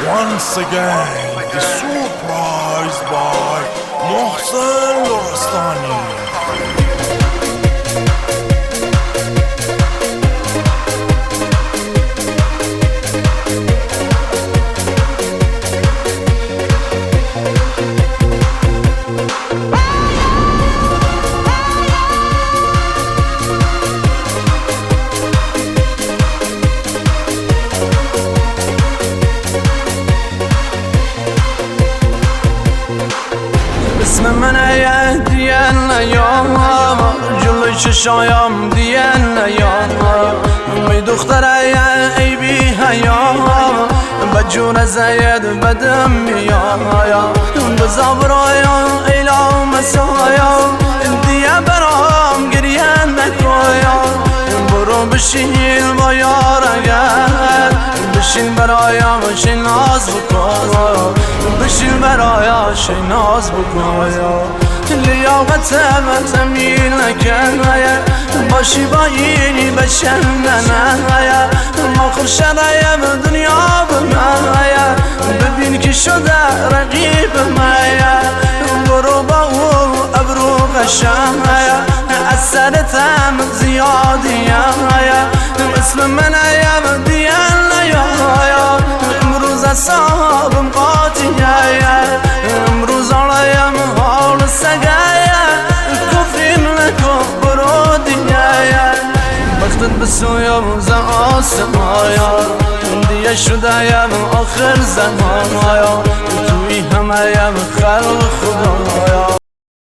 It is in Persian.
Once again, the surprise by Mohsen Lorastani. اسم من دیان نیام جلوی چشایم دیان نیام می دختر ای بی حیام بجون زید بدم میایم بزا برایم ایلا مسایم دیه برام گریه نکایم برو بشین با یار اگر بشین برایم شی ناز بکن بشین برایم شی ناز بکن لیاقتم تمیل نکن باشی با اینی بشندن ما خورشدایم دنیا بمن ببین که شده رقیب من برو با او ابرو قشم از سرتم زیادیم اسم من دیان نیایم امروز اصابم قاطیم امروز آرایم حال سگایم کفریم نکن برو دیگایم وقتت بسویم ز آسمایم دیگه شدایم آخر زمانایم توی همایم خلق خدایم